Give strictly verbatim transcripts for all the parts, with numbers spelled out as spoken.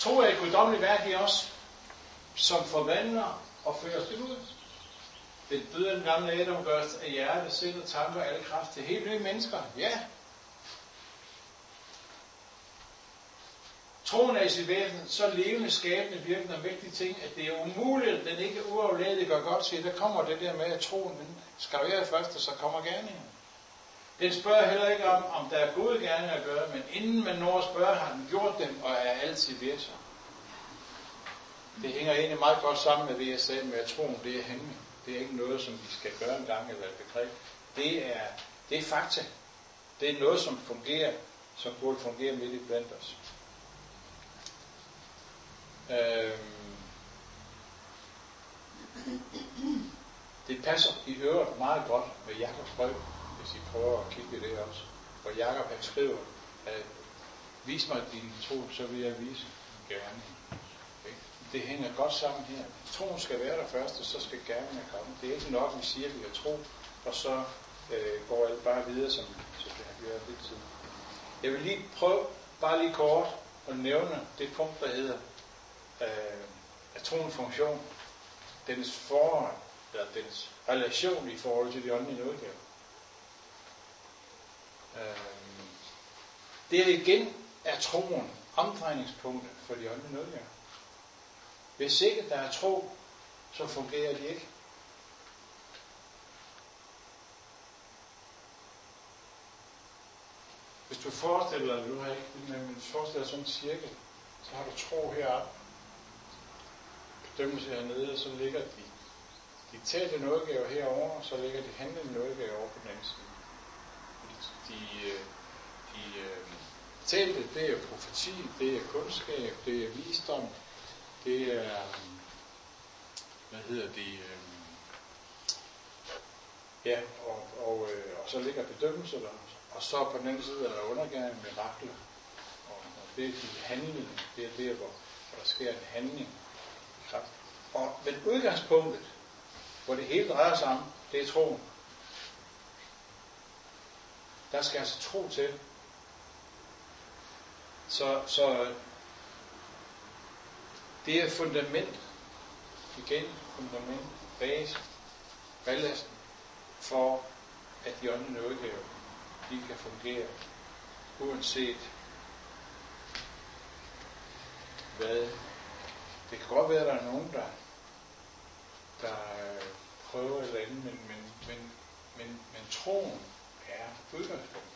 Tro er et guddommeligt værk i os, som forvandler og fører os til Gud. Den døde den gamle Adam gøres af hjerte, sind og tanker og alle kraft til helt nye mennesker. Ja. Troen er i sit væsen så levende, skabende, virkende og vigtige ting, at det er umuligt, at den ikke uafladeligt gør godt til. Der kommer det der med, at troen den skal være først, og så kommer gerningen. Den spørger heller ikke om, om der er gode gerninger at gøre, men inden man når at spørge, har den gjort dem og er altid virksom. Det hænger egentlig meget godt sammen med det, jeg sagde med, at troen det er handling. Det er ikke noget, som vi skal gøre en gang eller et begreb. Det er, det er fakta. Det er noget, som fungerer, som burde fungere midt i blandt os. Øhm. Det passer i øvrigt meget godt med Jakobs brev, hvis I prøver at kigge i det også. Hvor Jakob han skriver, at vis mig din tro, så vil jeg vise gerne. Det hænger godt sammen her. Troen skal være der først, og så skal gerningen komme. Det er ikke nok, at vi siger, at vi har tro, og så øh, går alt bare videre, som, som det har gjort lidt tid. Jeg vil lige prøve, bare lige kort, at nævne det punkt, der hedder øh, at troens funktion, dens forhold, eller dens relation i forhold til de åndelige nådegaver. Øh, det er igen er troen omdrejningspunktet for de åndelige nådegaver. Hvis ikke der er tro, så fungerer de ikke. Hvis du forestiller dig, du har ikke men forestiller dig sådan en cirkel, så har du tro heroppe, bedømmelse hernede, og så ligger de, de talte nådegaver herover, og så ligger de handlende nådegaver over på den anden side. De, de, de talte, det er profeti, det er kundskab, det er visdom, det er, hvad hedder det, øh, ja, og, og, øh, og så ligger bedømmelse der, og så på den anden side er der undergærning, mirakler, og, og det er de handlende, det er der, hvor, hvor der sker en handling i kraft. Og men udgangspunktet, hvor det hele drejer sig om, det er troen. Der skal altså tro til. Så, så det er fundament, igen fundament, base, ballasten, for at de åndelige nådegaver, de kan fungere, uanset hvad. Det kan godt være, at der er nogen, der, der prøver et eller andet, men, men, men, men, men troen er udgangspunkt.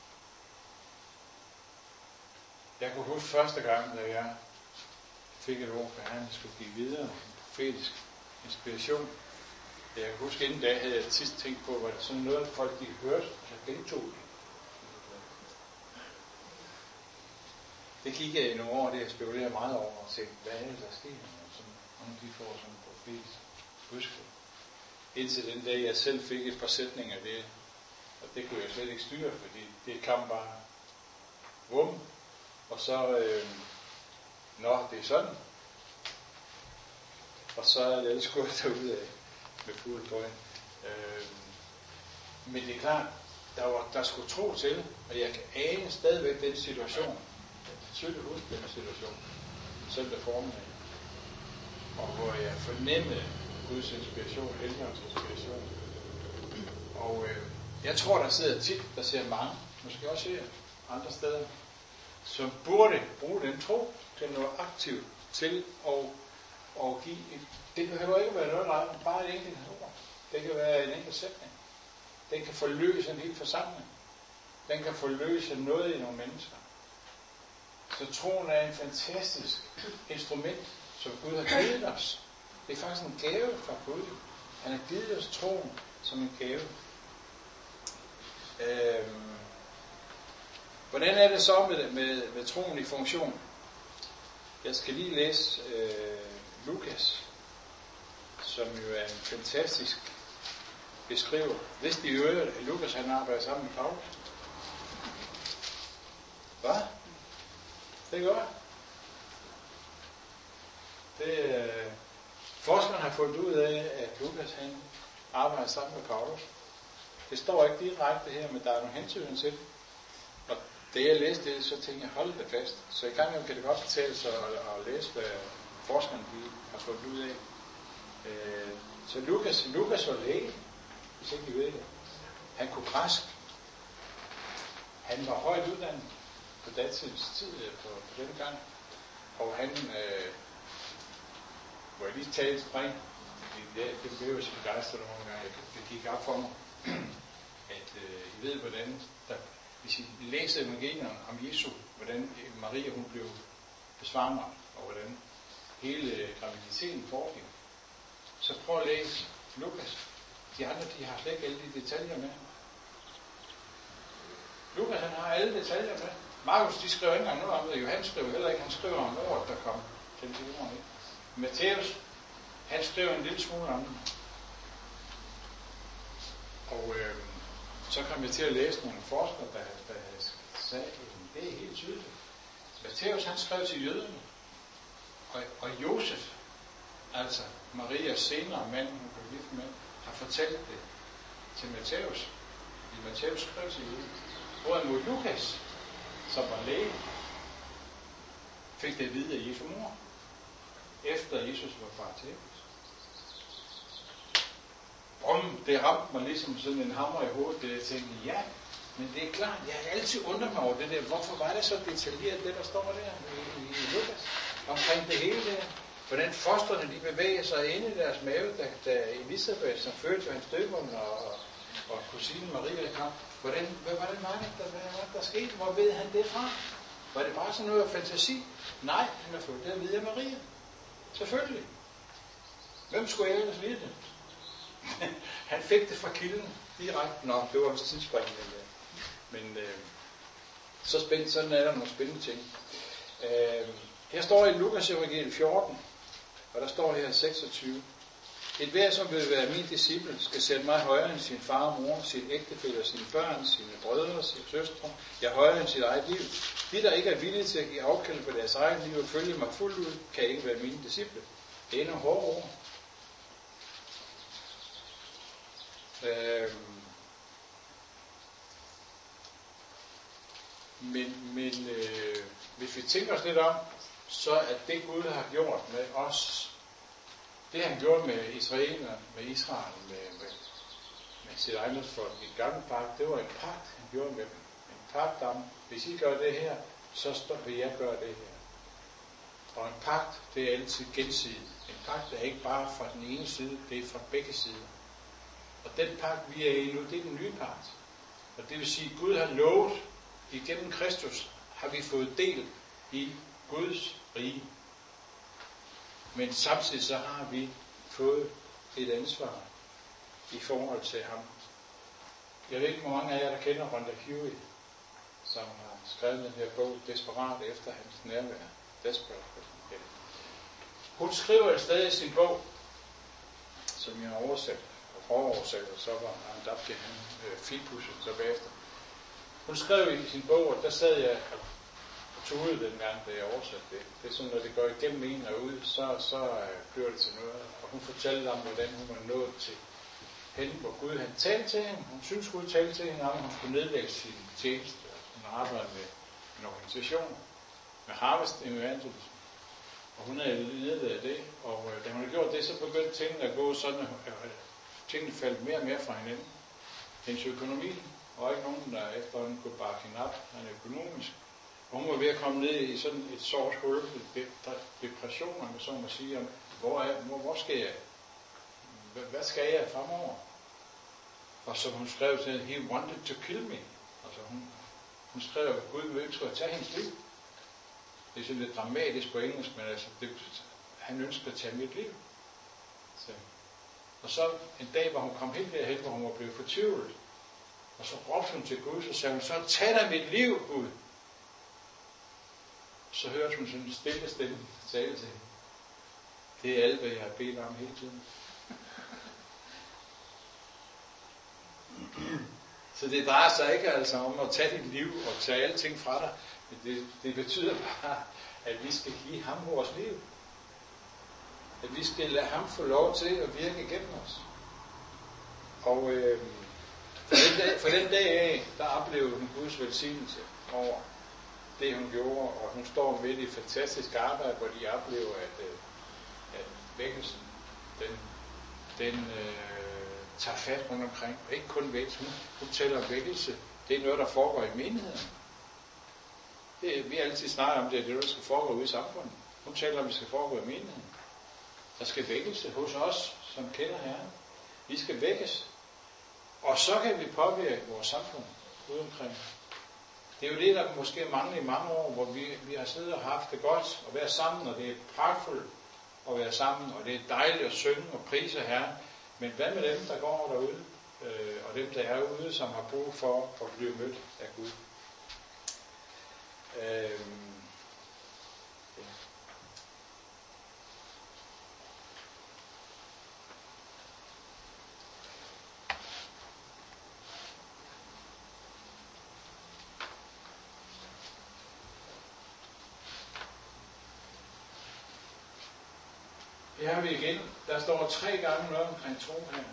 Jeg kunne huske første gang, da jeg fik et ord for Herren, jeg skulle give videre en profetisk inspiration. Jeg kan huske, inden da havde jeg sidst tænkt på, var det sådan noget, folk de hørte, og så gentog det. Det gik jeg i nogle år, det jeg spekulerede meget over, og tænkte, hvad er det, der sker, når de får sådan en profetisk budskab. Indtil den dag, jeg selv fik et par sætninger af det, og det kunne jeg slet ikke styre, fordi det kom bare vum, og så, øh, nå, det er sådan. Og så er det ellers gået derudad med fuld drøg. Øh, men det er klart, der, var, der skulle tro til, og jeg kan ane stadigvæk den situation. Jeg kan tydeligt huske den situation, søndag formiddag, og hvor jeg fornemmede Guds inspiration, Helligåndens inspiration. Og øh, jeg tror, der sidder tit, der ser mange, måske også her, andre steder, som burde bruge den tro til noget aktivt, til at, at give et, det behøver ikke være noget ret, bare et enkelt ord. Det kan være en enkelt sætning. Den kan forløse en hel forsamling. Den kan forløse noget i nogle mennesker. Så troen er en fantastisk instrument, som Gud har givet os. Det er faktisk en gave fra Gud. Han har givet os troen som en gave. Øhm. Hvordan er det så med, med, med troen i funktion? Jeg skal lige læse øh, Lukas, som jo er en fantastisk beskriver. Hvis de hører, at Lukas han arbejder sammen med Paulus. Hvad? Det gør det. Øh, forskerne har fundet ud af, at Lukas han arbejder sammen med Paulus. Det står ikke direkte her, men der er nogle hensyn til. Og da jeg læste det, så tænkte jeg, hold det fast. Så i gang med kan det godt betale sig at, at læse, hvad forskerne har fundet ud af. Øh, så Lukas, Lukas var læge, hvis ikke I ved det. Han kunne græsk. Han var højt uddannet på datidens tid, på, på denne gang. Og han, øh, hvor jeg lige talte spring, det, det blev jo så begejstret nogle gange, det gik op for mig, at øh, I ved, hvordan, der, hvis I læser evangelierne om Jesu, hvordan Maria hun blev besvaret, og hvordan hele graviditeten foregik, så prøv at læse Lukas. De andre, de har slet ikke alle de detaljer med. Lukas, han har alle detaljer med. Markus, de skriver ikke engang noget om det. Johannes skriver heller ikke. Han skriver om året, der kom til jorden. Matthæus, han skriver en lille smule om det. Og øh, så kom jeg til at læse nogle forskere, der, der sagde, at det er helt tydeligt. Matthæus, han skrev til jøderne. Og, og Josef, altså Marias senere mand, hun blev gift med, har fortalt det til Matthæus. I Matthæus skrev til jøderne. Hvorimod Lukas, som var læge, fik det at vide af Jesu mor, efter Jesus var far til Ebbes. Om det ramte mig ligesom sådan en hammer i hovedet, det jeg tænkte, ja, men det er klart, jeg har altid undret mig over det der, hvorfor var det så detaljeret, det der står der i, i, i Lukas, omkring det hele der. Hvordan fosterne de bevæger sig inde i deres mave, da, da Elisabeth, som fødte hans døberen, og, og kusinen Maria kom. Hvordan, hvordan var det, der, hvad var det, der skete? Hvor ved han det fra? Var det bare sådan noget af fantasi? Nej, han har fået det at vide af Maria. Selvfølgelig. Hvem skulle jeg ellers vide det? Han fik det fra kilden direkte. Nå, det var også tidsspring. Men øh, så spændende, sådan er der nogle spændende ting. Øh, her står i Lukas evangeliet fjorten, og der står her seksogtyve. Et hver, som vil være min disciple, skal sætte mig højere end sin far og mor, sin ægtefælle, sine børn, sine brødre, sine søstre. Jeg højere end sit eget liv. De, der ikke er villige til at give afkald på deres eget liv og følge mig fuldt ud, kan ikke være mine disciple. Det er nogle hårde ord. Øhm. Men, men øh, hvis vi tænker os lidt om, så at det Gud har gjort med os, det han gjorde med israelerne, med Israel, med, med, med sit ejendomsfolk i gamle pagt, det var en pagt, han gjorde med dem. En pagt om, hvis I gør det her, så vil jeg gøre det her. Og en pagt, det er altid gensidigt. En pagt er ikke bare fra den ene side, det er fra begge sider. Og den pagt, vi er i nu, det er den nye pagt. Og det vil sige, at Gud har lovet, igennem Kristus har vi fået del i Guds rige. Men samtidig så har vi fået et ansvar i forhold til ham. Jeg ved ikke, hvor mange af jer, der kender Rhonda Huey, som har skrevet den her bog, Desperat efter hans nærvær. Desperat. Hun skriver et sted i sin bog, som jeg har oversat og oversat, og så var han dabt til han øh, filpudset så bagefter. Hun skrev i sin bog, og der sad jeg og tog ud den gang, da jeg oversatte det. Det er sådan, når det går igennem en og ud, så, så øh, bliver det til noget. Og hun fortalte om, hvordan hun var nået til hende, hvor Gud han talte til hende. Hun synes, Gud talte til hende om, at hun skulle nedlægge sin tjeneste. Hun arbejdede med en organisation, med Harvest Evangelism. Og hun havde ledet af det, og øh, da hun havde gjort det, så begyndte tingene at gå sådan, at øh, tingene faldt mere og mere fra hinanden. Hendes økonomi var ikke nogen, der efterhånden kunne bakke hende op, han økonomisk. Og hun var ved at komme ned i sådan et sort hul, et depression, man så må sige, om, hvor, er, hvor, hvor skal jeg, hvad, hvad skal jeg fremover? Og som hun skrev til, he wanted to kill me. Altså hun, hun skrev, at Gud ønsker at tage hendes liv. Det er sådan lidt dramatisk på engelsk, men altså, det, han ønsker at tage mit liv. Så. Og så en dag, hvor hun kom helt derhen, hvor hun var blevet fortvivlet, og så råbte hun til Gud, så sagde hun, så tag dig mit liv, Gud. Så hørte hun sådan en stille stemme tale til hende. Det er alt, hvad jeg har bedt om hele tiden. Så det drejer sig ikke altså om at tage dit liv og tage alting fra dig. Det, det betyder bare, at vi skal give ham vores liv. At vi skal lade ham få lov til at virke igennem os. Og øh, for, den dag, for den dag af, der oplevede hun Guds velsignelse. over det, hun gjorde, og hun står midt i et fantastisk arbejde, hvor de oplever, at, at vækkelsen, den, den øh, tager fat rundt omkring. Og ikke kun vækkelse. Hun, hun tæller om vækkelse. Det er noget, der foregår i menigheden. Det, vi har altid snakket om, det er det, der skal foregå ude i samfundet. Hun taler om, det skal foregå i menigheden. Der skal vækkelse hos os, som kender Herren. Vi skal vækkes. Og så kan vi påvirke vores samfund ude omkring. Det er jo det, der måske mangler i mange år, hvor vi, vi har siddet og haft det godt og være sammen, og det er pragtfuldt at være sammen, og det er dejligt at synge og prise Herren. Men hvad med dem, der går derude, øh, og dem, der er ude, som har brug for at blive mødt af Gud? Øh, ja. Her har vi igen, der står tre gange noget omkring tro her.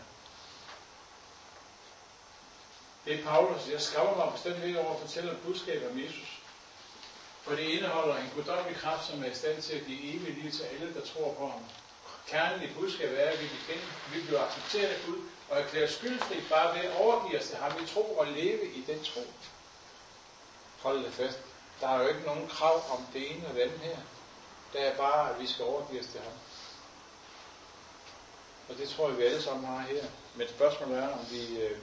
Det er Paulus, jeg skrev mig bestemt lidt over at fortælle et budskab om Jesus. For det indeholder en guddommelig kraft, som er i stand til at give evigt liv til alle, der tror på ham. Kernen i budskabet er, at vi kan vi bliver accepteret af Gud og erklæret skyldfri bare ved at overgive os til ham i tro og leve i den tro. Hold det fast. Der er jo ikke nogen krav om det ene og det andet her. Det er bare, at vi skal overgive os til ham. Og det tror jeg, vi alle sammen har her. Men spørgsmålet er, om vi, øh,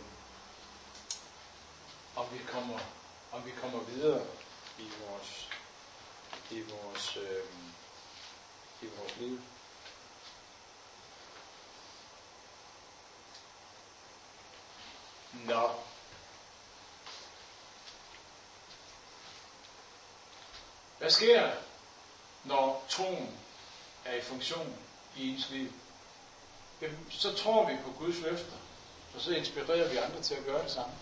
om vi kommer, om vi kommer videre i vores, i vores, øh, i vores liv. Nå. Hvad sker der, når troen er i funktion i ens liv? Så tror vi på Guds løfter, og så inspirerer vi andre til at gøre det samme.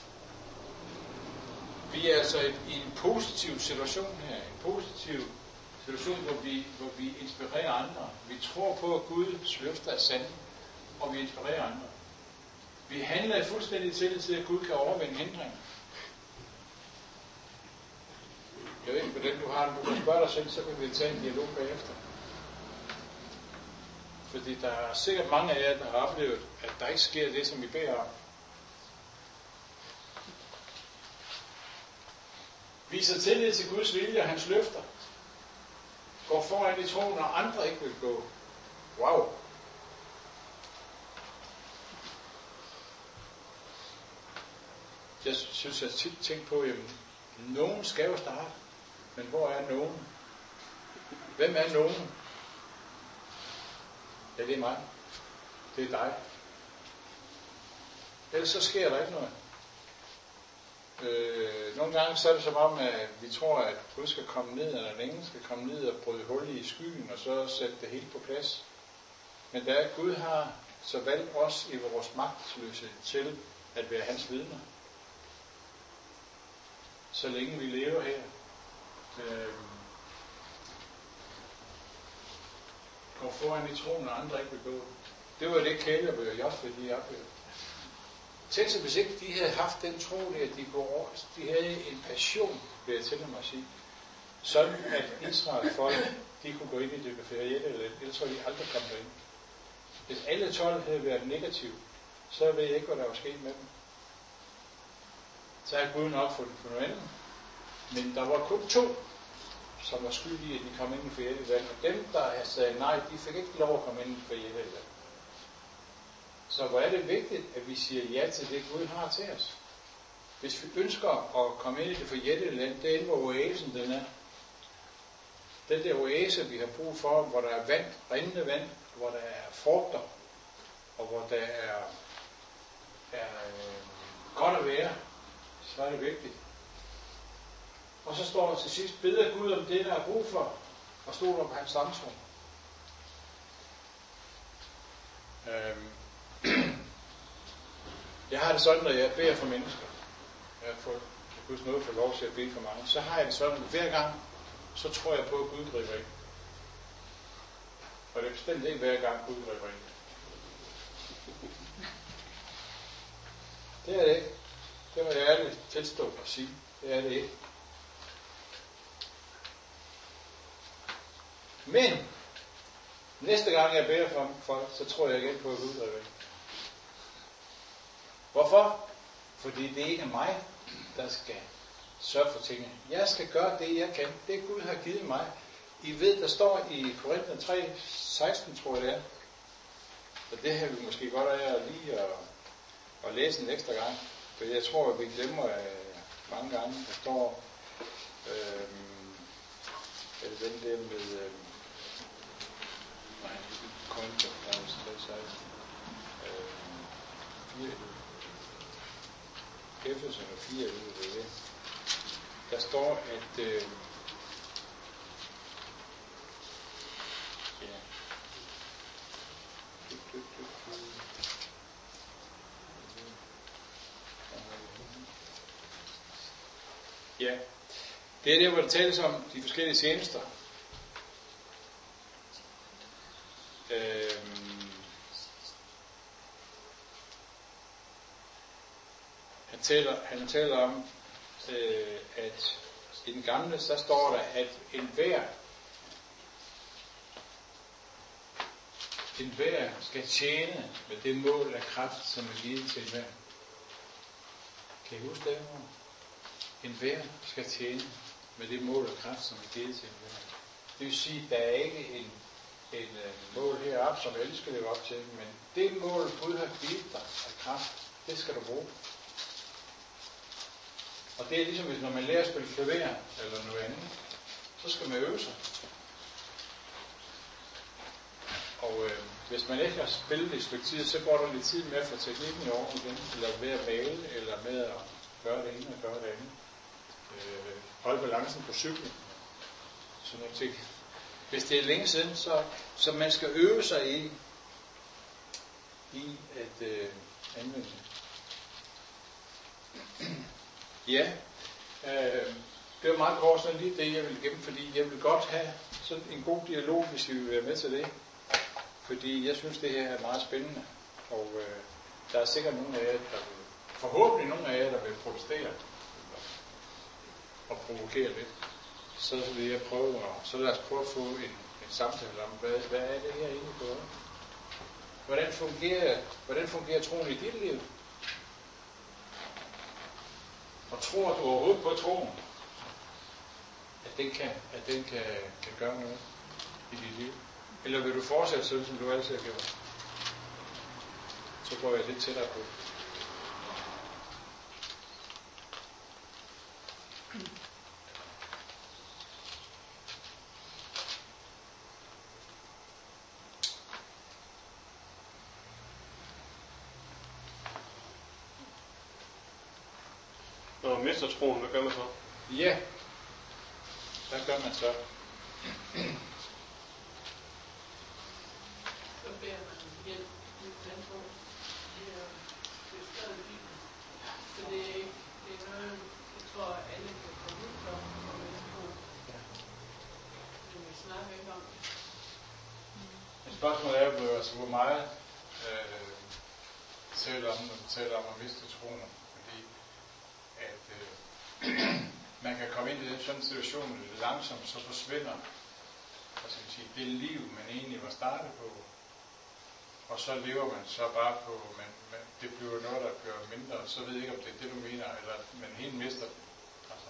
Vi er altså i en positiv situation her, en positiv situation, hvor vi, hvor vi inspirerer andre. Vi tror på, at Guds løfter er sande, og vi inspirerer andre. Vi handler i fuldstændig tillid til, at Gud kan overvinde hindringer. Jeg ved ikke, hvordan du har det. Du kan spørge dig selv, så kan vi tage en dialog bagefter. Fordi der er sikkert mange af jer, der har oplevet, at der ikke sker det, som vi beder om. Viser tillid til Guds vilje og hans løfter. Går foran i troen, når andre ikke vil gå. Wow! Jeg synes, jeg tit tænker på, at nogen skal jo starte. Men hvor er nogen? Hvem er nogen? Ja, det er mig. Det er dig. Ellers så sker der ikke noget. Øh, nogle gange så er det som om, at vi tror, at Gud skal komme ned, eller den ene skal komme ned og bryde hul i skyen, og så sætte det hele på plads. Men da Gud har så valgt os i vores magtesløshed til at være hans vidner, så længe vi lever her. Øh, går foran i troen, og andre ikke vil gå. Det var det Kæleb og Josfe, de oplevede. Tænk sig, hvis ikke de havde haft den tro, at de, går, de havde en passion, vil jeg til dem at sige, sådan at Israels folk, de kunne gå ind i det befæriette, eller ellers var de aldrig kommet derind. Hvis alle tolv havde været negative, så ved jeg ikke, hvad der var sket med dem. Så er Gud nok fundet for noget andet. Men der var kun to, som var skyldige, at de kom ind i befæriette land. Og dem, der sagde nej, de fik ikke lov at komme ind i befæriette land. Så hvor er det vigtigt, at vi siger ja til det, Gud har til os. Hvis vi ønsker at komme ind i det forjættede land, det er inde, hvor oasen den er. Den der oase, vi har brug for, hvor der er vand, rindende vand, hvor der er frugter, og hvor der er, er øh, godt at være, så er det vigtigt. Og så står der til sidst, beder Gud om det, der er brug for, og stod der på hans samtro. Øhm. Jeg har det sådan, når jeg beder for mennesker, jeg har fået Guds nåde for lov til at bede for mange, så har jeg det sådan, at hver gang, så tror jeg på, at Gud griber ind. Og det er bestemt ikke hver gang, Gud griber ind. Det er det ikke. Det må jeg ærligt tilstå og sige. Det er det ikke. Men næste gang jeg beder for folk, så tror jeg igen på at Gud er væk. Hvorfor? Fordi det ikke er mig, der skal sørge for tingene. Jeg skal gøre det, jeg kan. Det Gud har givet mig. I ved, der står i Korinther tre seksten, tror jeg det er. Så det her vi måske godt af lige at, at læse en ekstra gang. For jeg tror, at vi glemmer øh, mange gange. Der står øh, den der med øh, nej, Korinther tre seksten. Øh, fire Efeserne fire ud af det. Der står, at øh, ja. Ja, det er der, hvor der tales om de forskellige tjenester. Øhm, han, taler, han taler om, øh, at i den gamle, så står der, at enhver, enhver skal tjene med det mål af kraft, som er givet til enhver. Kan I huske det? Enhver skal tjene med det mål af kraft, som er givet til enhver. Det vil sige, at der er ikke en, en uh, mål heroppe, som alle skal leve op til, men det mål, Gud har givet dig af kraft, det skal du bruge. Og det er ligesom, hvis når man lærer at spille klaver eller noget andet, så skal man øve sig. Og øh, hvis man ikke har spillet det et stykke tid, så går der lidt tid med at få teknikken i orden igen, eller med at male, eller med at gøre det ene og gøre det andet. Øh, holde balancen på cyklen. Sådan nogle ting. Hvis det er længe siden, så, så man skal øve sig i, i at øh, anvende det. Ja, øh, det var meget kort sådan lige det, jeg vil igennem, fordi jeg vil godt have sådan en god dialog, hvis I vil være med til det. Fordi jeg synes, det her er meget spændende, og øh, der er sikkert nogle af jer, der vil, forhåbentlig nogle af jer, der vil protestere og provokere lidt. Så vil jeg prøve, og så lad os prøve at få en, en samtale om, hvad, hvad er det her egentlig på? Hvordan fungerer, hvordan fungerer troen i dit liv? Og tror du overhovedet på troen, at den kan, at den kan, kan gøre noget i dit liv? Eller vil du fortsætte sådan, som du altid har gjort? Så går jeg lidt tættere på. Når man mister troen, hvad gør man så? Ja, hvad gør man så? Så beder man hjælp i den tro. Det er beskrevet i Bibelen. Så det er ikke, det er noget, jeg tror, alle kan komme ud for, og man tro. Men vi snakker ikke om det. Et spørgsmål er jo, altså, hvor meget øh, taler om, når du taler om at miste troen. Fordi at øh, man kan komme ind i den sådan situation, lidt langsomt, så forsvinder altså, sige, det liv, man egentlig var startet på. Og så lever man så bare på, men, men det bliver noget, der bliver mindre, så ved jeg ikke, om det er det, du mener, eller man helt mister det. Altså.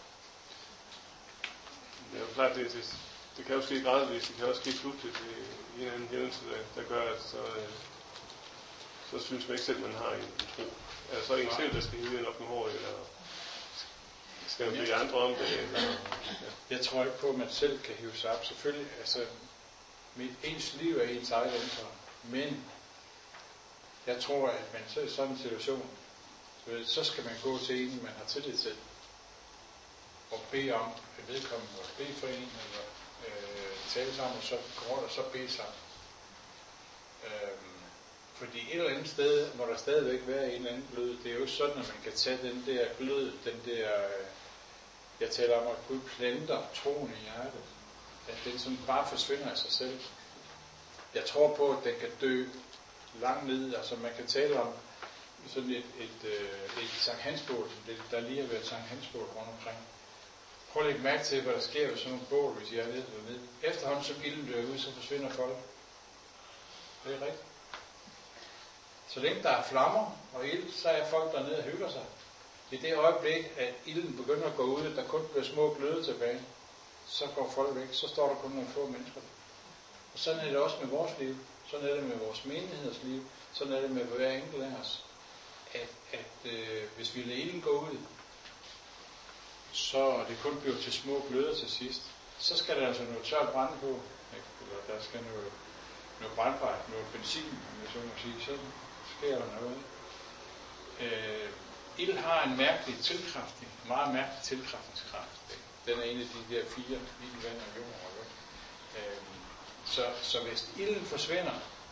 Det er jo klart, det, det, det kan jo ske gradvist, det kan også ske pludseligt i en anden hændelse, der, der gør, at så, øh, så synes man ikke selv, man har en, en tro. Er det så en selv, der skal hive en op med håret, eller skal man blive andre om det? Eller, ja. Jeg tror ikke på, at man selv kan hive sig op. Selvfølgelig, altså, mit ens liv er ens eget ansvar. Men jeg tror, at man så i sådan en situation, så skal man gå til en, man har tillid til, og bede om, at vedkommende må bede for en, eller øh, tale sammen, og så går der så bede sammen. Øhm, fordi et eller andet sted må der stadigvæk være en eller anden glød. Det er jo ikke sådan, at man kan tage den der glød, den der, øh, jeg taler om, at Gud planter troen i hjertet, at den sådan bare forsvinder af sig selv. Jeg tror på, at den kan dø langt ned. Altså man kan tale om sådan et, et, et, et Sankt Hansbål, der lige har været Sankt Hansbål rundt omkring. Prøv at lægge mærke til, hvad der sker ved sådan nogle bål, hvis I er nede dernede. Efterhånden som ilden dør ud, så forsvinder folk. Det er rigtigt. Så længe der er flammer og ild, så er folk dernede og hygger sig. I det øjeblik, at ilden begynder at gå ud, at der kun bliver små gløde tilbage, så går folk væk. Så står der kun nogle få mennesker. Og sådan er det også med vores liv. Sådan er det med vores menigheders liv. Sådan er det med hver enkelt af os. At, at øh, hvis vi lader ilden gå ud, så det kun bliver til små gløder til sidst, så skal der altså noget tørt brænde på. Ikke? Eller der skal noget, noget brændbart, noget benzin, om jeg så må sige. Så sker der noget. Øh, ild har en mærkelig tilkræftning, en meget mærkelig tilkræftningskraft. Den er en af de der fire, ild, vand og jord. Øh, så, så hvis ilden forsvinder,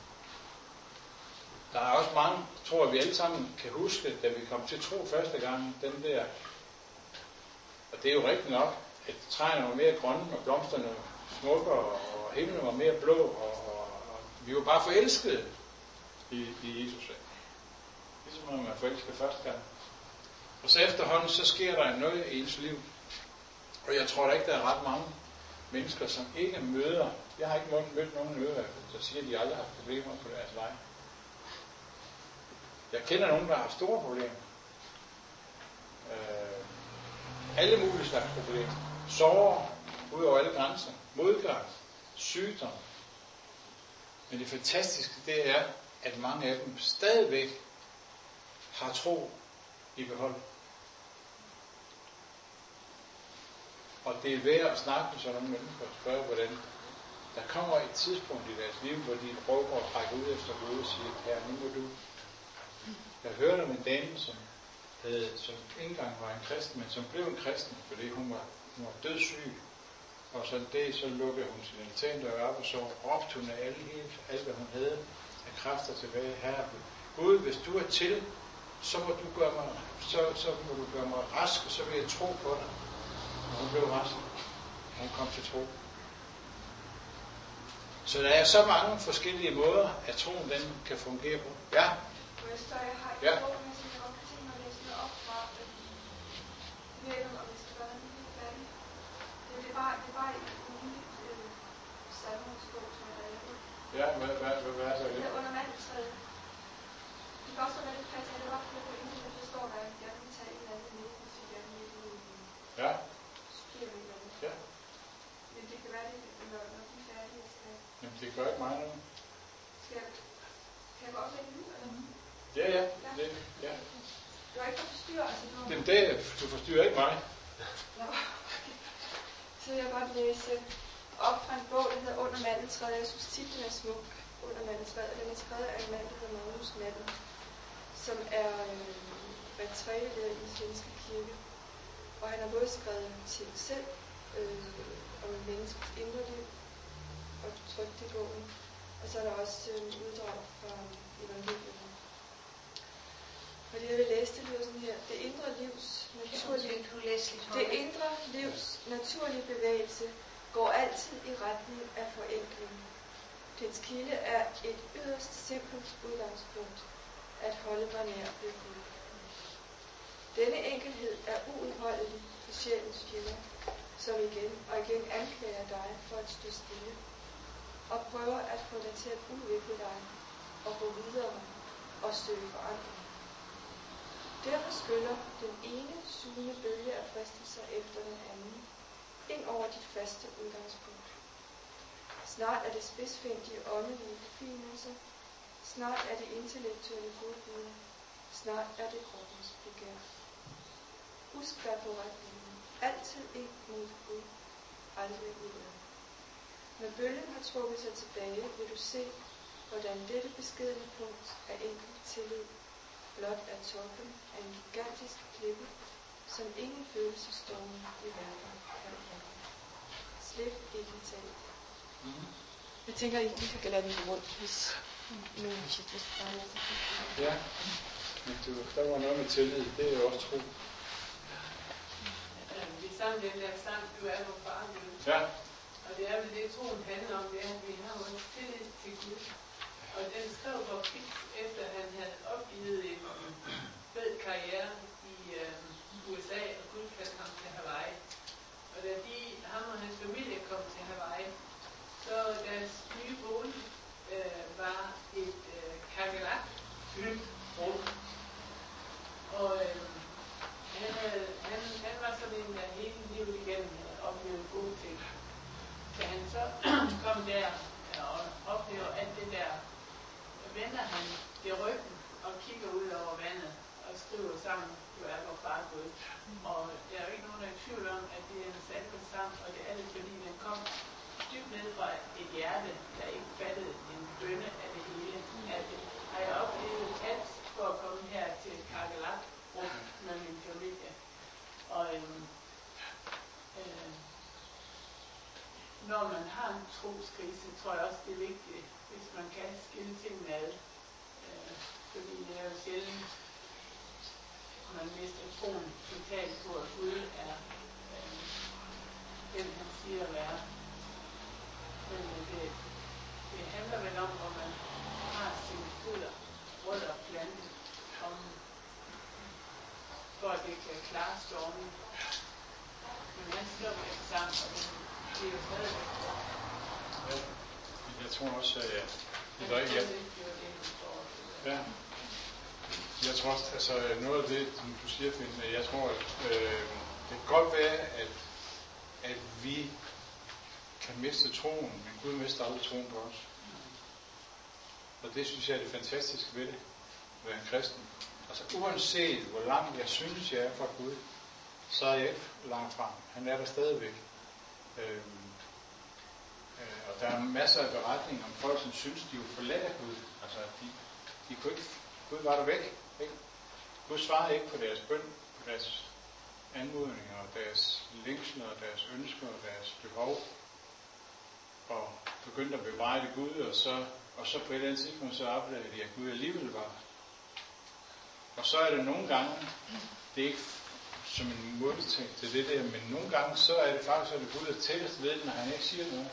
der er også mange, tror jeg, vi alle sammen kan huske, da vi kom til tro første gang, den der, og det er jo rigtigt nok, at træerne var mere grønne, og blomsterne smukkere, og himlen var mere blå, og, og, og vi var bare forelskede i, i Jesus. Ligesom når man er forelsket første gang. Og så efterhånden, så sker der noget i ens liv. Og jeg tror da ikke, der er ret mange mennesker, som ikke møder, jeg har ikke mødt nogen møder, der siger, at de aldrig har haft problemer på deres vej. Jeg kender nogen, der har store problemer. Øh, alle mulige slags problemer. Sorger ud over alle grænser. Modgang. Sygdom. Men det fantastiske, det er, at mange af dem stadigvæk har tro i behold. Og det er værd at snakke med sådan nogle mennesker og spørge, hvordan der kommer et tidspunkt i deres liv, hvor de råber og rækker ud efter Gud og siger, herre, nu må du. Jeg hørte om en dame, som, havde, som ikke engang var en kristen, men som blev en kristen, fordi hun var, hun var dødssyg. Og så det, så lukkede hun sin altandør op, og så råbte hun af alle, helt, alt, hvad hun havde af kræfter tilbage. Herre, Gud, hvis du er til, så må du gøre mig, så, så må du gøre mig rask, og så vil jeg tro på dig. Og hun blev rask. Hun kom til tro. Så der er så mange forskellige måder, at troen den kan fungere på. Ja. Så jeg har et ja. bog, men jeg godt kan tænke mig at læse noget op fra. Jeg ved ikke, om jeg skal gøre den helt færdig. Det, det var, det var et ugenligt øh, salmensbog, som jeg lavede. Ja, hvad, hvad, hvad, hvad er så det? Det er under mandetræet. Det kan også være lidt plads, at det var flere på internet, der står der, at jeg vil tage en eller anden med, hvis jeg gerne vil i ja. styr med eller andet. Ja. Men det kan være, det, når, når de er færdige, jeg skal... Jamen, det gør ikke mig noget. Skal jeg, kan jeg gå op med det nu, eller? Ja, ja. Det, ja. Du er ikke for forstyrret, altså du... Jamen, det, du forstyrrer ikke mig. Nå, okay. Så vil jeg godt læse op fra en bog, der hedder Under mandetræet. Jeg synes titlen er smuk. Under mandetræet. Den er skrevet af en mand, der hedder Magnus Madden, som er øh, retræteleder i den svenske kirke. Og han har både skrevet til selv øh, om en menneskes indre liv og trykt i bogen. Og så er der også øh, uddrag fra evangeliet. Fordi jeg vil læse, det lyder sådan her. Det indre livs naturlige, det indre livs naturlige bevægelse går altid i retning af forenkling. Dens kilde er et yderst simpelt udgangspunkt, at holde mig nær ved Gud. Denne enkelhed er uudholdelig for sjælens fjender, som igen og igen anklager dig for at stå stille, og prøver at få dig til at udvikle dig og gå videre og søge forandring. Derfor skyller den ene sugende bølge af fristelser efter den anden ind over dit faste udgangspunkt. Snart er det spidsfindige åndelige forfinelser, snart er det intellektuelle godbud, snart er det kroppens begær. Husk dig på retningen, altid ind mod Gud, aldrig udad. Når bølgen har trukket sig tilbage, vil du se, hvordan dette beskedne punkt af enkelt tillid blot er toppen af en gigantisk klippe, som ingen følelsesstorme i verden kan have. Slip ikke taget. Mm-hmm. Jeg tænker ikke, vi kan lade den gå rundt, hvis nu er det hvis der er noget. Ja, men du, der var noget med tillid, det er jo også tro. Vi sang den der sang, du er hvor far vil. Ja. Og det er vel det, troen handler om, det er, at vi har vores tillid til Gud. Og den skrev for Pitt, efter han havde opgivet en fed karriere i øh, U S A, og Gud kaldte ham til Hawaii. Og kom der og oplever alt det der, vender han det ryggen og kigger ud over vandet og skriver sammen, du er hvor far gået. Og der er jo ikke nogen, der er i tvivl om, at det er en salmesang, og det er det, fordi den kom dybt ned fra et hjerte, der ikke fattede en bønne af det hele. At det har jeg oplevet alt for at komme her til Karkelak rundt med min familie. Og øhm, øh, når man har en troskrise, tror jeg også, det er vigtigt, hvis man kan skille tingene ad. Øh, fordi det er jo sjældent, man mister troen totalt på, at Gud er øh, den, han siger at være. Men øh, det, det handler vel om, hvor man har sine fødder rundt og plantet, om, for at det kan klare stormen. Men han slår mig ikke sammen, og det er jo stadigvæk. Ja, jeg tror også, at jeg, det er ikke, jeg, ja. Jeg tror også, altså noget af det, som du siger, Finn, jeg tror, at øh, det kan godt være, at, at vi kan miste troen, men Gud mister aldrig troen på os. Og det synes jeg er det fantastiske ved det, at være en kristen. Altså uanset hvor langt jeg synes, jeg er fra Gud, så er jeg ikke langt fra. Han er der stadigvæk. Øhm, øh, og der er masser af beretninger om folk, som synes, de er forladt af Gud. Altså de, de kunne ikke, Gud var der væk. Ikke? Gud svarede ikke på deres bøn, på deres anmodninger, og deres længsler, og deres ønsker, og deres behov. Og begyndte at bebrejde Gud, og så, og så på et eller andet tidspunkt, så oplevede de, at Gud alligevel var. Og så er det nogle gange, det er ikke som en modtægt til det der, men nogle gange, så er det faktisk, at det Gud er tættest ved, når han ikke siger noget.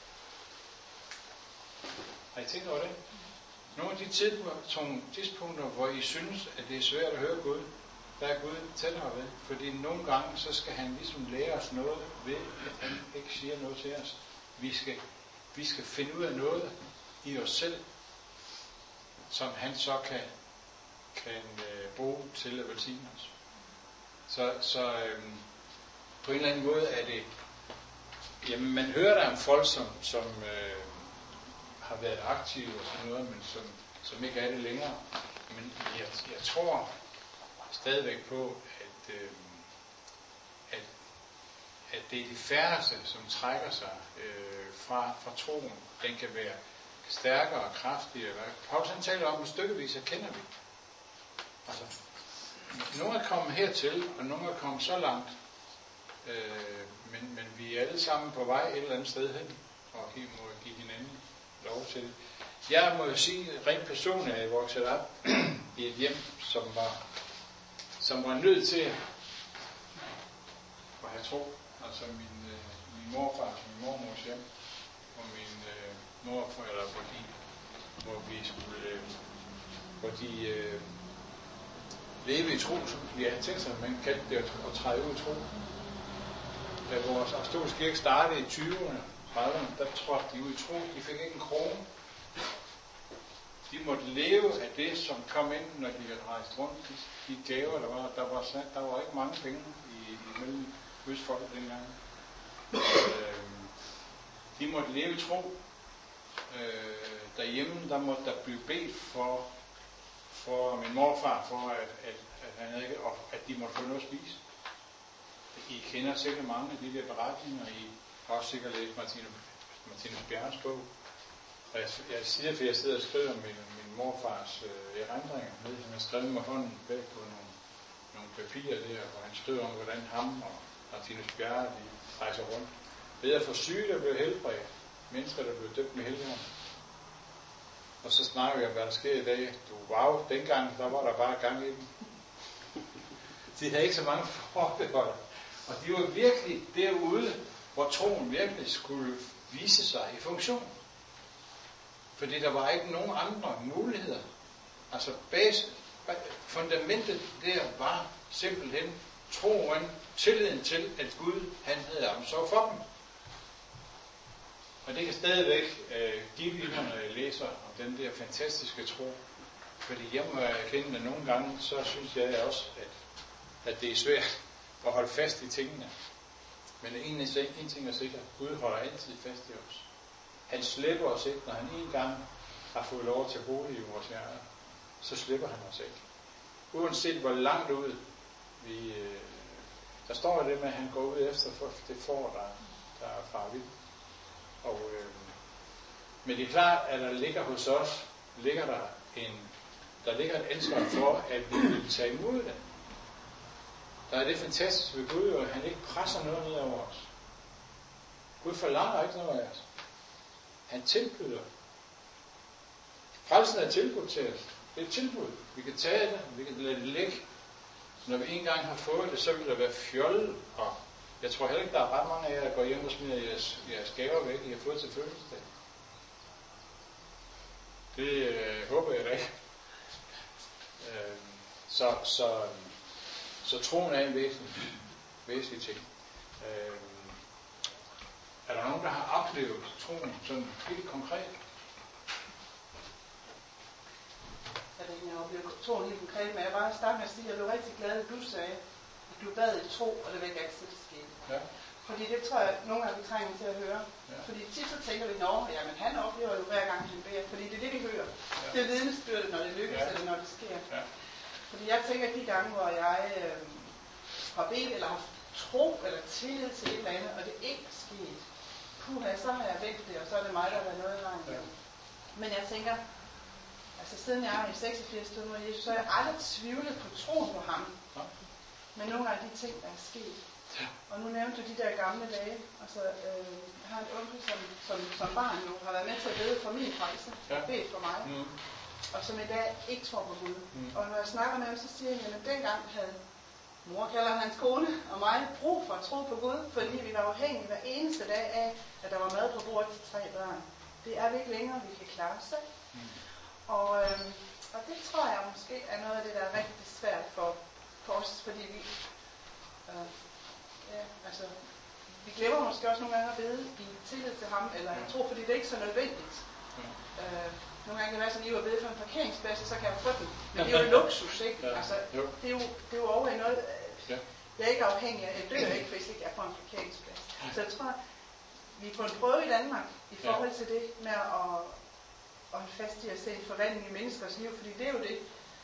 Har I tænkt over det? Nogle af de tidspunkter, hvor I synes, at det er svært at høre Gud, der er Gud tættere ved. Fordi nogle gange, så skal han ligesom lære os noget ved, at han ikke siger noget til os. Vi skal, vi skal finde ud af noget i os selv, som han så kan, kan øh, bruge til at velsigne os. Så, så øh, på en eller anden måde er det, jamen man hører der om folk, som, som øh, har været aktive og sådan noget, men som, som ikke er det længere. Men jeg, jeg tror stadigvæk på, at, øh, at, at det er de færreste, som trækker sig øh, fra, fra troen. Den kan være stærkere og kraftigere. Paulus han taler om, at stykkevis kender vi. Altså, nogle er kommet hertil, og nogle er kommet så langt, øh, men, men vi er alle sammen på vej et eller andet sted hen, og vi må give hinanden lov til det. Jeg må jo sige, rent personligt, at jeg voksede op i et hjem, som var, som var nødt til at have tro. Altså min, øh, min morfar, min mormors hjem, og min øh, morforældre, hvor, de, hvor vi skulle, øh, hvor de øh, leve i tro, som vi havde tænkt sig, man kaldte det at træde ud i tro. Da vores apostoliske kirke startede i tyverne, trediverne, der trådte de ud i tro. De fik ikke en krone. De måtte leve af det, som kom ind, når de havde rejst rundt. De, de gaver, der var, der var, der var ikke mange penge i, i mellem østfolk dengang. Øh, de måtte leve i tro. Øh, derhjemme, der måtte der blive bedt for, for min morfar, for at, at, at, han ikke, og at de måtte få noget at spise. I kender sikkert mange af de der beretninger. I har også sikkert læst Martinus, Martinus Bjerres bog. Og jeg, jeg siger, for jeg sidder og skriver min, min morfars øh, erindringer. Han har skrevet med hånden bag på nogle, nogle papirer der, hvor han skriver om, hvordan ham og Martinus Bjerre, de rejser rundt. Ved at få syge, der blev helbredt. Mennesker, der blev døbt med helligånd. Og så snakker vi om, hvad der sker i dag. Du, wow, dengang, der var der bare gang i dem. De havde ikke så mange forbehold. Og de var virkelig derude, hvor troen virkelig skulle vise sig i funktion. Fordi der var ikke nogen andre muligheder. Altså base, fundamentet der var simpelthen troen, tilliden til, at Gud han havde omsorg for dem. Og det kan stadigvæk øh, give mig, når jeg læser om den der fantastiske tro. Fordi jeg må erkende, at nogle gange, så synes jeg også, at, at det er svært at holde fast i tingene. Men en, en ting er sikkert, Gud holder altid fast i os. Han slipper os ikke, når han en gang har fået lov til at bolig i vores hjerter. Så slipper han os ikke. Uanset hvor langt ud vi... Øh, der står det med, at han går ud efter for det får, der, der er far vild. Og, øh, men det er klart, at der ligger hos os, ligger der en, der ligger et ansvar for, at vi vil tage imod det. Der er det fantastiske ved Gud, at han ikke presser noget ned over os. Gud forlanger ikke noget af os. Han tilbyder. Frelsen er et tilbud til os. Det er et tilbud. Vi kan tage det, vi kan lade det ligge. Når vi en gang har fået det, så vil der være fjollet. Og jeg tror heller ikke, der er ret mange af jer, der går hjem og smider jeres, jeres gaver væk, I har fået til fødselsdag. Det øh, håber jeg da ikke. Øh, så, så, så troen er en væsentlig, væsentlig ting. Øh, er der nogen, der har oplevet troen sådan helt konkret? Jeg ved ikke, jeg oplever troen helt konkret, men jeg bare starte med at sige, at jeg blev rigtig glad, at du sagde, at du bad i tro, og det vil ikke altid det skete. Ja. Fordi det tror jeg, nogle gange vi trænger til at høre. Ja. Fordi tit så tænker vi, nå, jamen han oplever jo hver gang han beder, fordi det er det, vi hører. Ja. Det er vidnesbyrdet, når det lykkes, Ja. eller når det sker. Ja. Fordi jeg tænker, de gange, hvor jeg øh, har bedt, eller har tro, eller tillid til et eller andet, og det ikke er sket, puha, så har jeg vendt det, og så er det mig, der har været noget i vejen. Ja. Men jeg tænker, altså siden jeg er i seksogfirs stund med Jesus, så har jeg aldrig tvivlet på troen på ham. Ja. Men nogle af de ting, der er sket. Ja. Og nu nævnte du de der gamle dage. Altså, øh, jeg har en onkel, som, som, som barn nu har været med til at bede for min frelse. Ja. Bedt for mig. Mm. Og som i dag ikke tror på Gud. Mm. Og når jeg snakker med ham, så siger han, at dengang havde mor, kalder hans kone, og mig brug for at tro på Gud. Fordi vi var afhængige hver eneste dag af, at der var mad på bordet til tre børn. Det er vi ikke længere, vi kan klare os selv. Mm. Og, øh, og det tror jeg måske er noget af det, der er rigtig svært for, for os, fordi vi, øh, ja, altså, vi glemmer måske også nogle gange at bede i tillid til ham, eller jeg tror, fordi det er ikke så nødvendigt. Ja. Øh, nogle gange kan det være sådan, at I var bede for en parkeringsplads, og så kan jeg få den. Men det er jo luksus, ikke? Ja. Altså, Jo. det er jo, det er jo over i noget, øh, Ja. jeg er ikke afhængig af, jeg dør ikke, hvis ikke jeg får en parkeringsplads. Så jeg tror, vi er på en prøve i Danmark, i forhold til det med at og holde fast i at se en forvandling i menneskers liv, fordi det er jo det,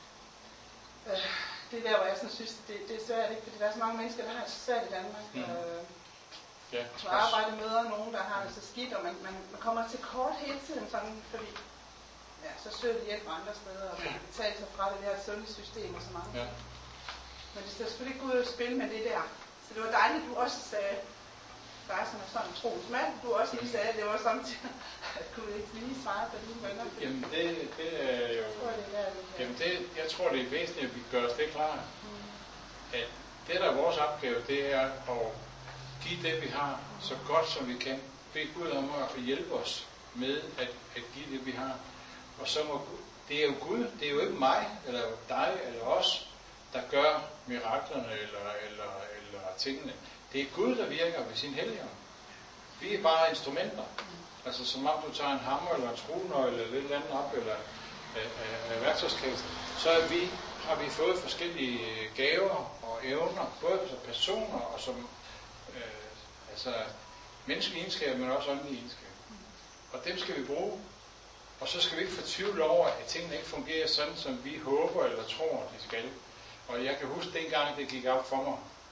øh, det er der, hvor jeg sådan synes, det, det er svært, ikke? Fordi der er så mange mennesker, der har det så svært i Danmark. Mm. Øh, Ja. på arbejde møder nogen, der har det så skidt, og man, man, man kommer til kort hele tiden, sådan, fordi ja, så søger de hjælp andre steder, og man kan betale sig fra det her sundhedssystem og så mange. Ja. Men det skal selvfølgelig ikke gå ud og spille med det der. Så det var dejligt, du også sagde, bare som er sådan en troens mand, du også lige sagde, at det var samtidig, at Gud ikke lige svare på dine bønner. Jamen det, det er jo... Jeg tror, det er der, det er. Jamen det, jeg tror, det er væsentligt, at vi gør os det klart, Mm. at det, der er vores opgave, det er at give det, vi har, så godt som vi kan. Bed Gud om at hjælpe os med at, at give det, vi har. Og så må det er jo Gud, det er jo ikke mig, eller dig, eller os, der gør miraklerne, eller, eller, eller tingene. Det er Gud, der virker ved sin helligånd. Vi er bare instrumenter. Altså som om du tager en hammer, eller en skruenøgle, eller lidt andet op, eller øh, øh, værktøjskassen, så er vi, har vi fået forskellige gaver og evner, både som personer og som øh, altså menneskelige egenskaber, men også åndelige egenskaber. Og dem skal vi bruge. Og så skal vi ikke fortvivle over, at tingene ikke fungerer sådan, som vi håber eller tror, de skal. Og jeg kan huske dengang, det gik op for mig,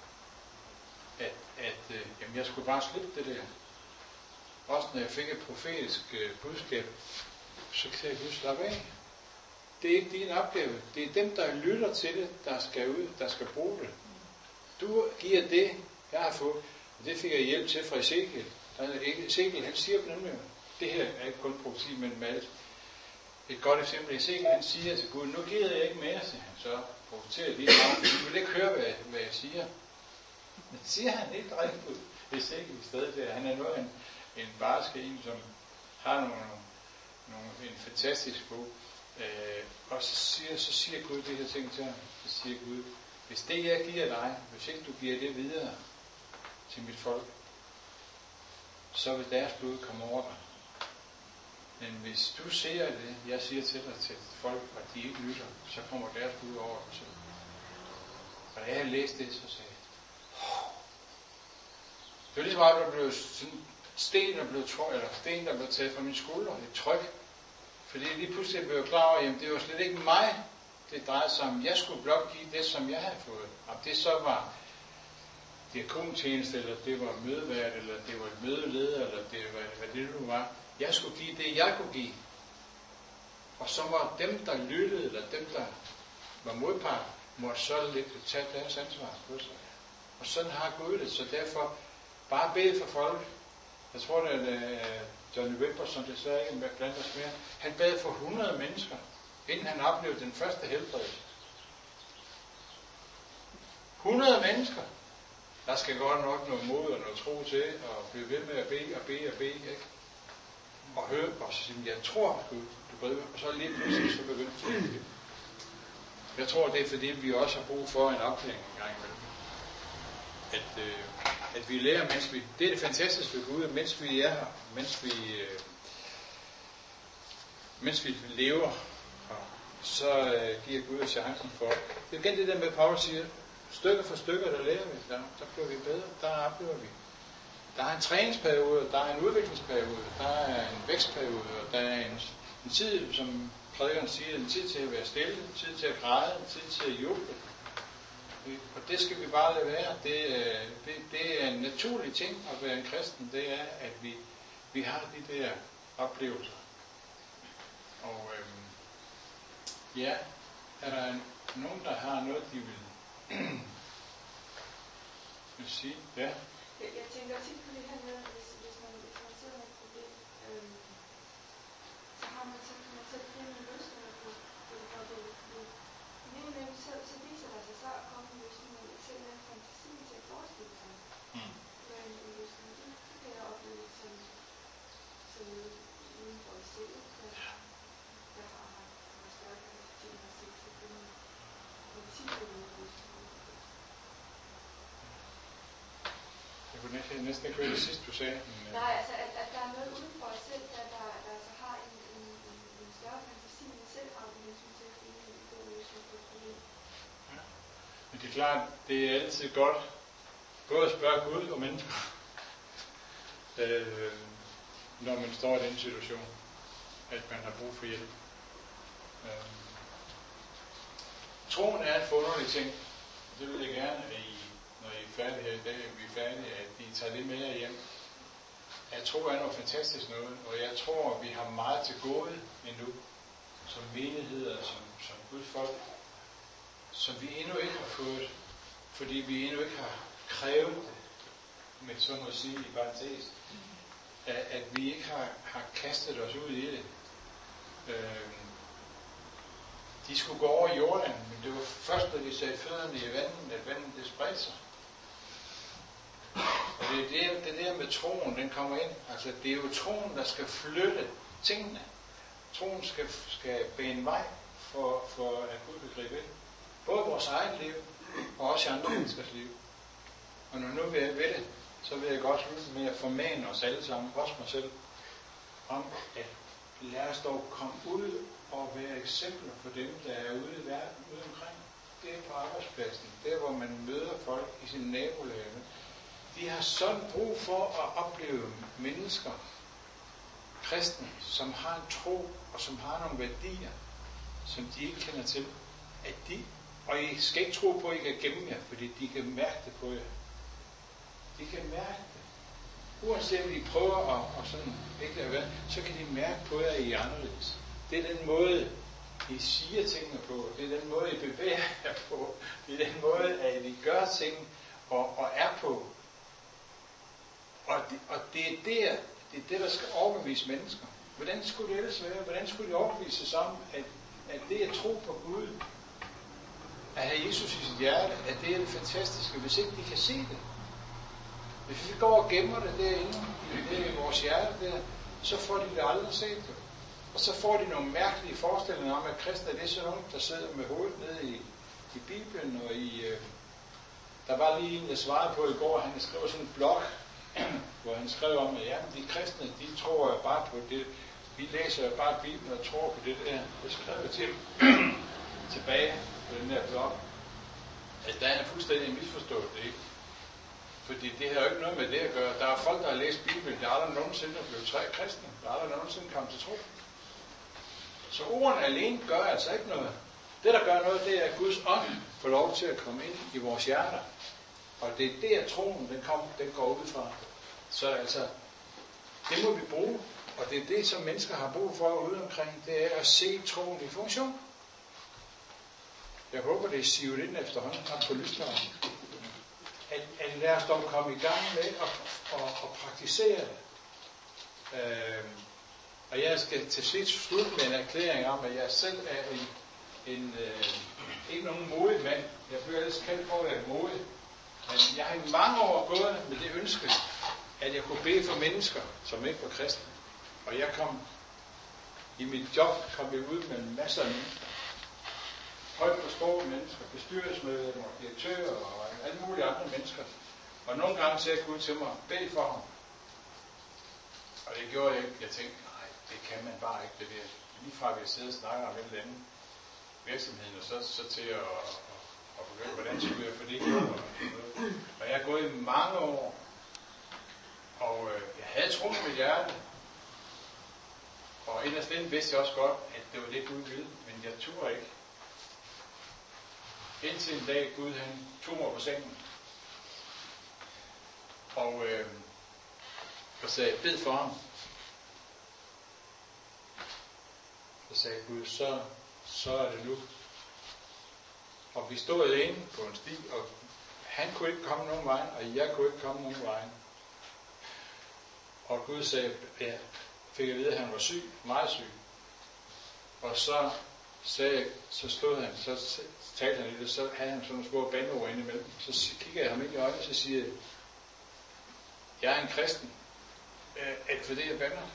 at, at øh, jamen, jeg skulle bare slippe det der. Også når jeg fik et profetisk øh, budskab, så kan jeg huske, slap af. Det er ikke din opgave. Det er dem, der lytter til det, der skal ud, der skal bruge det. Du giver det, jeg har fået. Og det fik jeg hjælp til fra Ezekiel. Ezekiel, han siger på nemlig, det her er ikke kun profeti, men med et godt eksempel. Ezekiel, han siger til Gud, nu giver jeg ikke mere, siger han. Så profeterer lige meget, for du vil ikke høre, hvad, hvad jeg siger. Men siger han helt rigtigt ud. Ezekiel i stedet der. Han er noget en, en barske en, som har nogle, nogle, en fantastisk bog. Øh, og så siger, så siger Gud det her ting til ham. Så siger Gud, hvis det jeg giver dig, hvis ikke du giver det videre til mit folk, så vil deres blod komme over dig. Men hvis du ser det, jeg siger til dig til folk, og de ikke lytter, så kommer deres blod over dig selv. Og da jeg læste det, så sagde jeg, var ligesom, at der blev sådan sten, der blev, tro, eller sten, der blev taget fra min skulder, et tryk. Fordi lige pludselig blev jeg klar over, at det var slet ikke mig, det drejede sig om. Jeg skulle blot give det, som jeg havde fået. Om det så var diakontjeneste, eller det var mødevært, eller det var et mødeleder, eller det var, hvad det nu var. Jeg skulle give det, jeg kunne give. Og så var dem, der lyttede, eller dem, der var modpart, måtte så lidt tage deres ansvar på sig. Og sådan har Gud det, så derfor bare bed for folk. Jeg tror, det er Johnny Wimber, som desværre ikke er blandt os mere. Han bad for hundrede mennesker, inden han oplevede den første helbredelse. hundrede mennesker. Der skal godt nok noget mod og noget tro til, at blive ved med at bede og bede og bede, ikke? Og høre, og så sige, jeg tror, Gud, du beder, og så lige pludselig så begyndte det. Jeg tror, det er fordi, vi også har brug for en opklæring en gang imellem. At, øh, at vi lærer, mens vi... Det er det fantastiske ved Gud, at mens vi er her, mens vi, øh, mens vi lever her, så øh, giver Gud os chancen for... Det er igen det der med, Paulus siger, stykker for stykker, der lærer vi, der, der bliver vi bedre, der oplever vi. Der er en træningsperiode, der er en udviklingsperiode, der er en vækstperiode, og der er en, en tid, som prædikeren siger, en tid til at være stille, en tid til at græde, en tid til at juble. Og det skal vi bare lade være. Det, det, det er en naturlig ting at være en kristen, det er, at vi, vi har de der oplevelser. Og øhm, ja, er der en, nogen, der har noget, de vil, vil sige? Ja. Jeg, jeg tænker tit på det her med, hvis, hvis, man, hvis man sidder med et problem, øhm, så har man så, kan man så finde nogle løsninger på det, og det, det, det så, så viser der sig så at komme en løsning, og selv med fantasien til at forestille sig, Mm. hvad en løsning er. Det kan jeg opleve som, som uden for os selv, at jeg har haft større kapacitet og set til at finde en tidsbillede løsning. Jeg kunne næsten, næsten ikke høre det sidste, du sagde. Men, øh... Nej, altså at, at der er noget uden for os selv, der, der, der altså har en, en, en, en større fantasi, end jeg selv har med hensyn til at finde en god løsning på et problem. Ja. Men det er klart, det er altid godt, både at spørge Gud og mennesker, øh, når man står i den situation, at man har brug for hjælp. Øh. Troen er en forunderlig ting. Det vil jeg gerne, at I, når I er færdige her i dag, at vi er færdige, at I tager det med jer hjem. Jeg tror, er noget fantastisk noget, og jeg tror, at vi har meget til gode endnu, som menigheder, som, som Guds folk, som vi endnu ikke har fået, fordi vi endnu ikke har krævet det, med så må sige i parentes, at, at vi ikke har, har kastet os ud i det. Øh, de skulle gå over i Jordan, men det var først, da de satte fødderne i vandet, at vandet det spredte sig. Og det er det, det der med troen, den kommer ind. Altså, det er jo troen, der skal flytte tingene. Troen skal, skal bane vej for, for at Gud kan gribe ind. Både vores eget liv, og også i andre menneskers liv. Og når nu vi er ved det, så vil jeg godt slutte med at formane os alle sammen, også mig selv, om at lad os dog komme ud og være eksempler for dem, der er ude i verden, ude omkring. Det er på arbejdspladsen, der hvor man møder folk i sin nabolag. De har sådan brug for at opleve mennesker, kristne, som har en tro, og som har nogle værdier, som de ikke kender til. At de, og I skal ikke tro på, at I kan gemme jer, fordi de kan mærke det på jer. De kan mærke det. Uanset om I prøver at og sådan, ikke lade være, så kan de mærke på jer, at I er anderledes. Det er den måde, I siger tingene på. Det er den måde, I bevæger jer på. Det er den måde, at I gør ting og, og er på. Og det, og det er der, det er det, der skal overbevise mennesker. Hvordan skulle det ellers være? Hvordan skulle de overbevise sig om, at, at det at tro på Gud, at have Jesus i sit hjerte, at det er det fantastiske, hvis ikke de kan se det. Hvis vi går og gemmer det derinde, det i vores hjerte der, så får de det aldrig set det. Og så får de nogle mærkelige forestillinger om, at kristne det er sådan nogen, der sidder med hovedet nede i, i Bibelen, og i, øh, der var lige en, jeg svarede på i går, han skrev sådan en blog, hvor han skrev om, at ja, de kristne, de tror bare på det. Vi læser bare Bibelen og tror på det der. Det skrev jeg til tilbage på den der blog, at der er fuldstændig misforstået det, ikke? Fordi det har jo ikke noget med det at gøre. Der er folk, der har læst Bibelen, der aldrig nogensinde er blevet tre kristne, der aldrig nogensinde kommet til tro. Så ordene alene gør altså ikke noget. Det, der gør noget, det er, at Guds ånd får lov til at komme ind i vores hjerter. Og det er der, troen den, kom, den går ud fra. Så altså, det må vi bruge. Og det er det, som mennesker har brug for ude omkring. Det er at se troen i funktion. Jeg håber, det er sivet ind efterhånden op på lysstøjen. At, at lad os dog komme i gang med at, at, at praktisere det. Øh, og jeg skal til sidst slutte med en erklæring om, at jeg selv er en, en øh, ikke nogen modig mand. Jeg bliver ellers kendt for at være modig. Men jeg har i mange år gået med det ønske, at jeg kunne bede for mennesker, som ikke var kristne. Og jeg kom, i mit job kom jeg ud med en masse af mennesker. Højt på store mennesker, bestyrelsesmedlemmer, direktører og alle mulige andre mennesker. Og nogle gange sagde Gud til mig, bed for ham. Og det gjorde jeg ikke. Jeg tænkte, nej, det kan man bare ikke. Det der. Lige fra vi sidder og snakker om en eller anden virksomhed, og så, så til at, at, at begynde, hvordan skulle jeg for det gjort. Og jeg har gået i mange år, og øh, jeg havde tro med mit hjerte. Og inderst inden vidste jeg også godt, at det var det Gud ville, men jeg turde ikke. Indtil en dag Gud han tog mig på sengen. Og, øh, og sagde, bed for ham. Så sagde Gud, så, så er det nu. Og vi stod alene på en sti, og han kunne ikke komme nogen vej, og jeg kunne ikke komme nogen vej. Og Gud sagde, ja, fik jeg vide, at han var syg, meget syg. Og så sagde, så stod han, så talte han i det, så havde han sådan nogle små bandeord inde imellem. Så kigger jeg ham ind i øjnene, og så siger jeg, jeg er en kristen. Er det for det, jeg bander?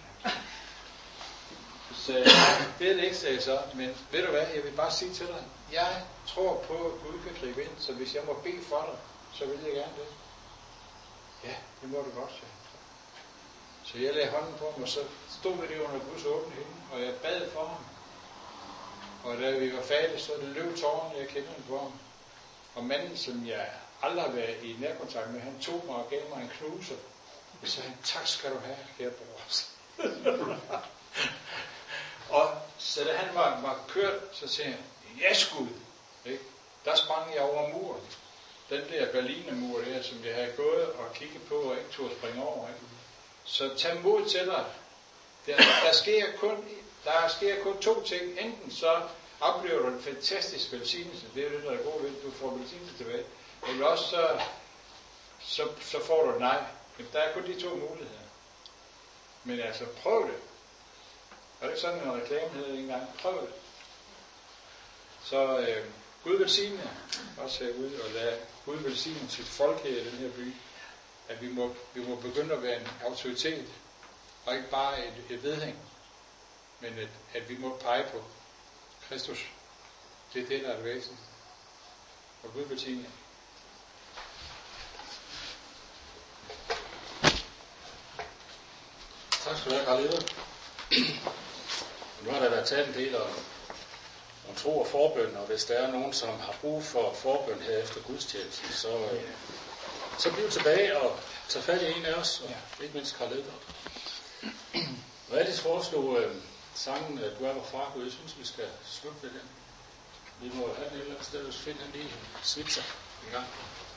Så sagde jeg, det er det ikke, sagde jeg så, men ved du hvad, jeg vil bare sige til dig, jeg tror på, at Gud kan gribe ind, så hvis jeg må bede for dig, så vil jeg gerne det. Ja, det må du godt, sagde han. Så jeg lagde hånden på ham, og så stod vi det under Guds åbne himmel, og jeg bad for ham. Og da vi var færdige, så det løb tårerne, jeg kendte ham på ham. Og manden, som jeg aldrig har været i nærkontakt med, han tog mig og gav mig en knuse. Og så sagde han, tak skal du have, kære bror. Og så da han var, var kørt, så sagde han, ja skud. Ikke? Der sprang jeg over muren. Den der Berlinermur der, som jeg havde gået og kigget på og ikke tog at springe over. Ikke? Så tag mod til dig. Der, der, sker kun, der sker kun to ting. Enten så oplever du en fantastisk velsignelse. Det er det, der er god ved. Du får velsignelse tilbage. Eller også så, så, så får du nej. Men der er kun de to muligheder. Men altså, prøv det. Og det er ikke sådan en reklame hedder engang. Prøv det. Så øh, Gud velsigne også herude, og lad Gud velsigne sit folk her i den her by. At vi må, vi må begynde at være en autoritet, og ikke bare et, et vedhæng, men at, at vi må pege på Kristus. Det er det, der er det væsentligste. Og Gud velsigne. Tak skal du have, Karl Eder. Nu har der været talt en del om, om tro og forbøn, og hvis der er nogen, som har brug for forbøn her efter gudstjenesten, så, øh, så bliv tilbage og tag fat i en af os, og ja. Ikke mindst Karl Eder. Og Alice foreslog øh, sangen, Du er vor far, Gud. Jeg synes, vi skal slutte med den. Vi må have den et eller andet sted, hvis vi finder den lige Svitser en gang.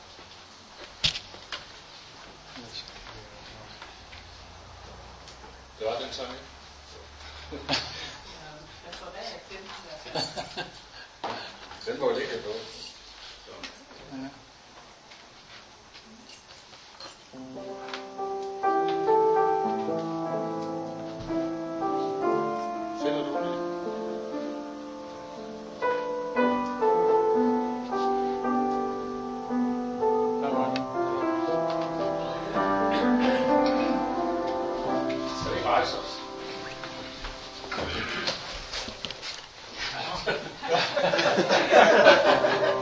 Det var den sang, ikke? Jeg tror, det er ikke den, i hvert fald. Den må jo ligge på. Ja. Finder du det? Der var den. Skal vi ikke rejse os? Ja.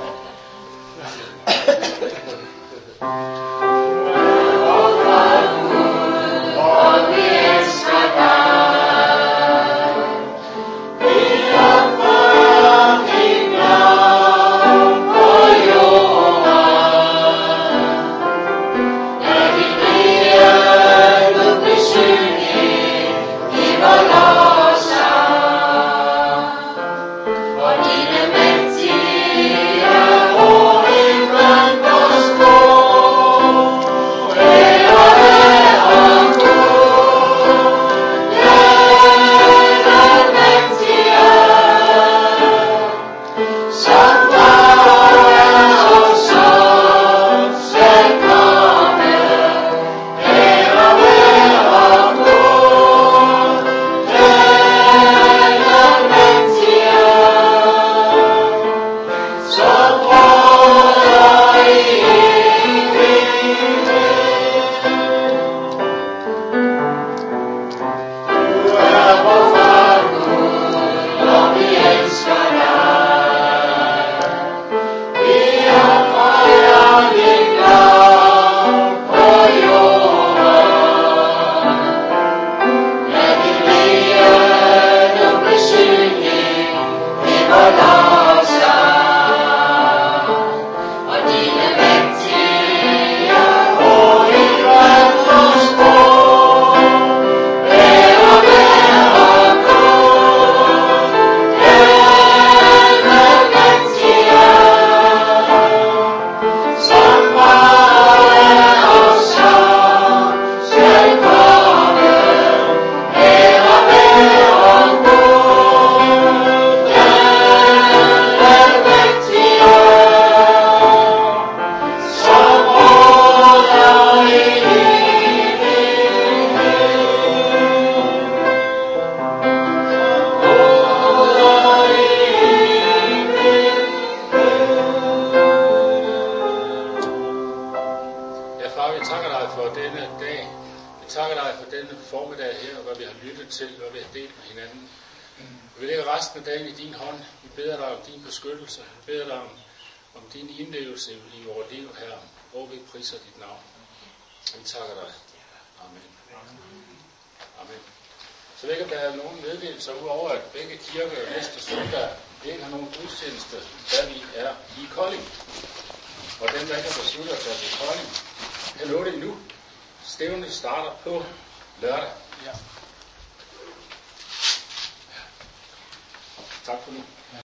takker dig for denne formiddag her, hvad vi har lyttet til, hvad vi har delt med hinanden. Vi lægger resten af dagen i din hånd. Vi beder dig om din beskyttelse. Vi beder dig om, om din indlevelse i vores liv her. Hvor vi priser dit navn. Vi takker dig. Amen. Amen. Så ved jeg, at der er nogle meddelelser udover, at begge kirker næste søndag ikke har nogen gudstjeneste, da vi er i Kolding. Og den, der ikke har besluttet sig til Kolding, kan nå det endnu. Stævnet starter på lørdag. Ja. Tak for nu.